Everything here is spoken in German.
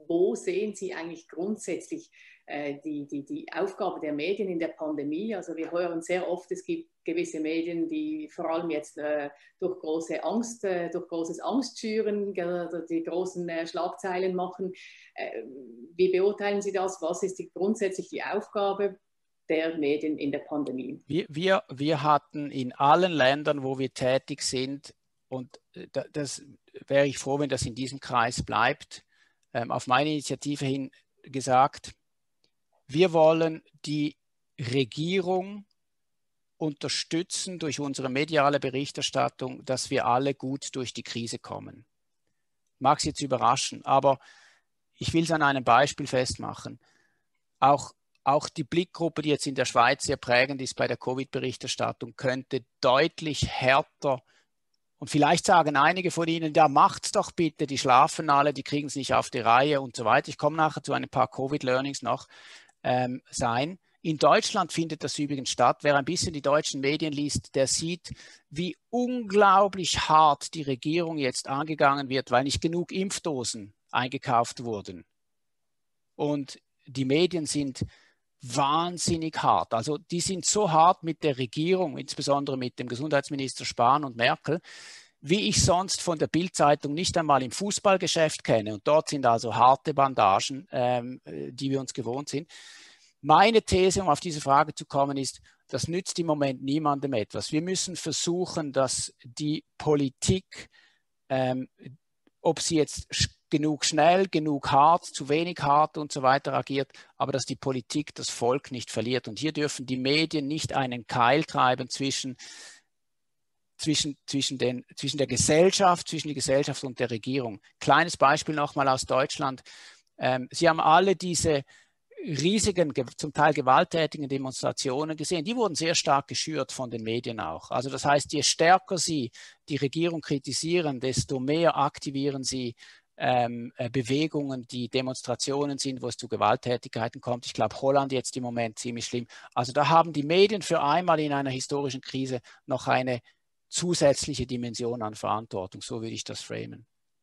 wo sehen Sie eigentlich grundsätzlich die Aufgabe der Medien in der Pandemie? Also wir hören sehr oft, es gibt gewisse Medien, die vor allem jetzt durch große Angst, durch großes Angstschüren die großen Schlagzeilen machen. Wie beurteilen Sie das? Was ist grundsätzlich die Aufgabe der Medien in der Pandemie? Wir hatten in allen Ländern, wo wir tätig sind, und das wäre ich froh, wenn das in diesem Kreis bleibt, auf meine Initiative hin gesagt, wir wollen die Regierung unterstützen durch unsere mediale Berichterstattung, dass wir alle gut durch die Krise kommen. Mag es jetzt überraschen, aber ich will es an einem Beispiel festmachen. Auch die Blickgruppe, die jetzt in der Schweiz sehr prägend ist bei der Covid-Berichterstattung, könnte deutlich härter, und vielleicht sagen einige von Ihnen, ja, macht's doch bitte, die schlafen alle, die kriegen es nicht auf die Reihe und so weiter. Ich komme nachher zu ein paar Covid-Learnings noch sein. In Deutschland findet das übrigens statt. Wer ein bisschen die deutschen Medien liest, der sieht, wie unglaublich hart die Regierung jetzt angegangen wird, weil nicht genug Impfdosen eingekauft wurden. Und die Medien sind wahnsinnig hart. Also die sind so hart mit der Regierung, insbesondere mit dem Gesundheitsminister Spahn und Merkel, wie ich sonst von der Bild-Zeitung nicht einmal im Fußballgeschäft kenne. Und dort sind also harte Bandagen, die wir uns gewohnt sind. Meine These, um auf diese Frage zu kommen, ist, das nützt im Moment niemandem etwas. Wir müssen versuchen, dass die Politik, ob sie jetzt genug schnell, genug hart, zu wenig hart und so weiter agiert, aber dass die Politik das Volk nicht verliert. Und hier dürfen die Medien nicht einen Keil treiben zwischen der Gesellschaft, zwischen der Gesellschaft und der Regierung. Kleines Beispiel nochmal aus Deutschland. Sie haben alle diese riesigen, zum Teil gewalttätigen Demonstrationen gesehen. Die wurden sehr stark geschürt von den Medien auch. Also das heißt, je stärker sie die Regierung kritisieren, desto mehr aktivieren sie Bewegungen, die Demonstrationen sind, wo es zu Gewalttätigkeiten kommt. Ich glaube, Holland jetzt im Moment ziemlich schlimm. Also da haben die Medien für einmal in einer historischen Krise noch eine zusätzliche Dimension an Verantwortung. So würde ich das framen.